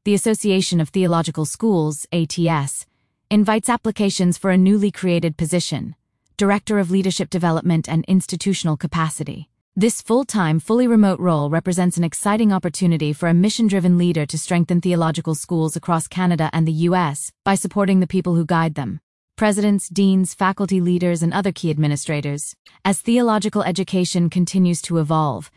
The Association of Theological Schools, ATS, invites applications for a newly created position, Director of Leadership Development and Institutional Capacity. This full-time, fully remote role represents an exciting opportunity for a mission-driven leader to strengthen theological schools across Canada and the U.S. by supporting the people who guide them. Presidents, deans, faculty leaders, and other key administrators. As theological education continues to evolve,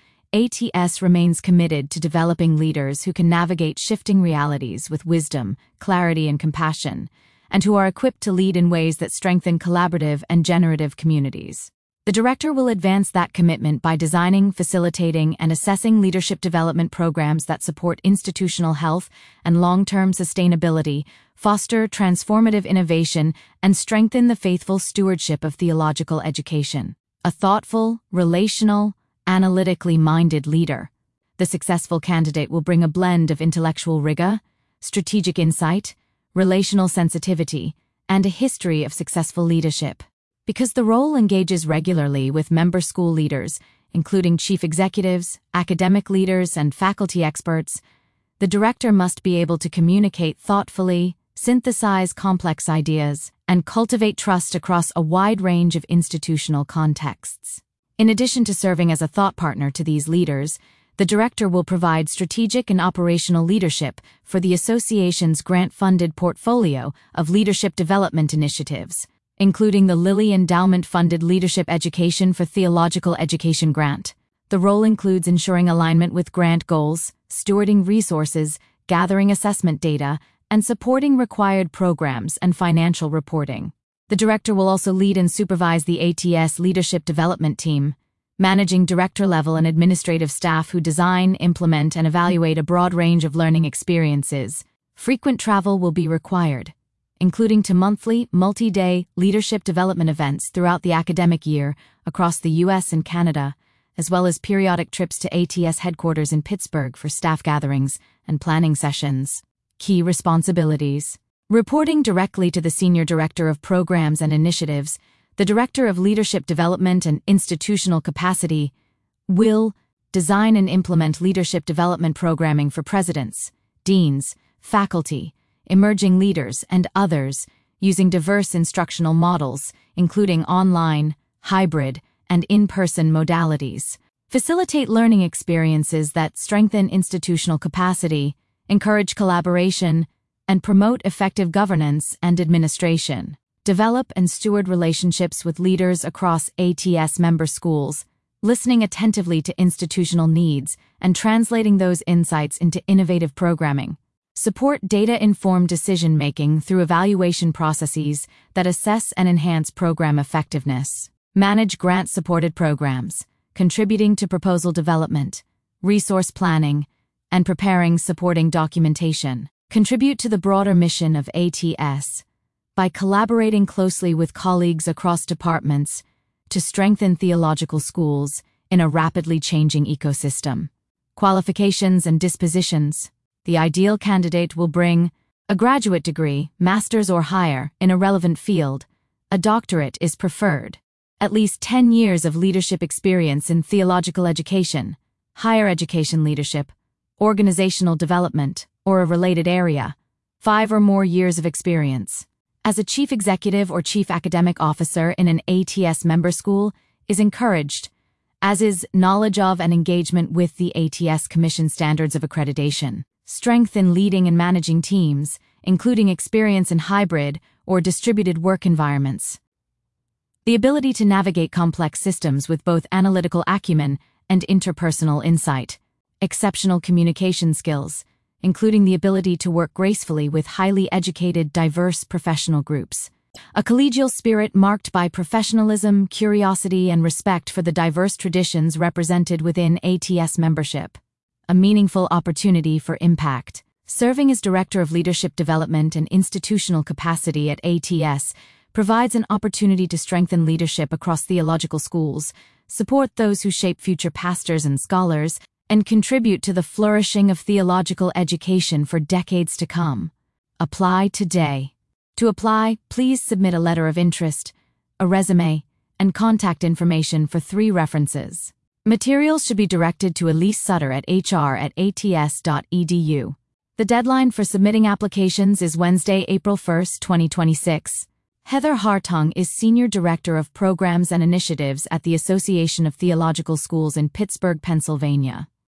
ATS remains committed to developing leaders who can navigate shifting realities with wisdom, clarity, and compassion, and who are equipped to lead in ways that strengthen collaborative and generative communities. The director will advance that commitment by designing, facilitating, and assessing leadership development programs that support institutional health and long-term sustainability, foster transformative innovation, and strengthen the faithful stewardship of theological education. A thoughtful, relational, analytically minded leader. The successful candidate will bring a blend of intellectual rigor, strategic insight, relational sensitivity, and a history of successful leadership. Because the role engages regularly with member school leaders, including chief executives, academic leaders, and faculty experts, the director must be able to communicate thoughtfully, synthesize complex ideas, and cultivate trust across a wide range of institutional contexts. In addition to serving as a thought partner to these leaders, the director will provide strategic and operational leadership for the association's grant-funded portfolio of leadership development initiatives, including the Lilly Endowment-funded Leadership Education for Theological Education grant. The role includes ensuring alignment with grant goals, stewarding resources, gathering assessment data, and supporting required programs and financial reporting. The director will also lead and supervise the ATS Leadership Development Team, managing director-level and administrative staff who design, implement, and evaluate a broad range of learning experiences. Frequent travel will be required, including to monthly, multi-day leadership development events throughout the academic year across the U.S. and Canada, as well as periodic trips to ATS headquarters in Pittsburgh for staff gatherings and planning sessions. Key responsibilities. Reporting directly to the Senior Director of Programs and Initiatives, the Director of Leadership Development and Institutional Capacity will design and implement leadership development programming for presidents, deans, faculty, emerging leaders, and others using diverse instructional models, including online, hybrid, and in-person modalities. Facilitate learning experiences that strengthen institutional capacity, encourage collaboration, and promote effective governance and administration. Develop and steward relationships with leaders across ATS member schools, listening attentively to institutional needs and translating those insights into innovative programming. Support data-informed decision-making through evaluation processes that assess and enhance program effectiveness. Manage grant-supported programs, contributing to proposal development, resource planning, and preparing supporting documentation. Contribute to the broader mission of ATS by collaborating closely with colleagues across departments to strengthen theological schools in a rapidly changing ecosystem. Qualifications and dispositions. The ideal candidate will bring a graduate degree, master's or higher, in a relevant field. A doctorate is preferred. At least 10 years of leadership experience in theological education, higher education leadership, organizational development, or a related area. 5 or more years of experience as a chief executive or chief academic officer in an ATS member school is encouraged, as is knowledge of and engagement with the ATS Commission standards of accreditation. Strength in leading and managing teams, including experience in hybrid or distributed work environments. The ability to navigate complex systems with both analytical acumen and interpersonal insight. Exceptional communication skills, including the ability to work gracefully with highly educated, diverse professional groups. A collegial spirit marked by professionalism, curiosity, and respect for the diverse traditions represented within ATS membership. A meaningful opportunity for impact. Serving as Director of Leadership Development and Institutional Capacity at ATS provides an opportunity to strengthen leadership across theological schools, support those who shape future pastors and scholars, and contribute to the flourishing of theological education for decades to come. Apply today. To apply, please submit a letter of interest, a resume, and contact information for 3 references. Materials should be directed to Elise Sutter at hr@ats.edu. The deadline for submitting applications is Wednesday, April 1, 2026. Heather Hartung is Senior Director of Programs and Initiatives at the Association of Theological Schools in Pittsburgh, Pennsylvania.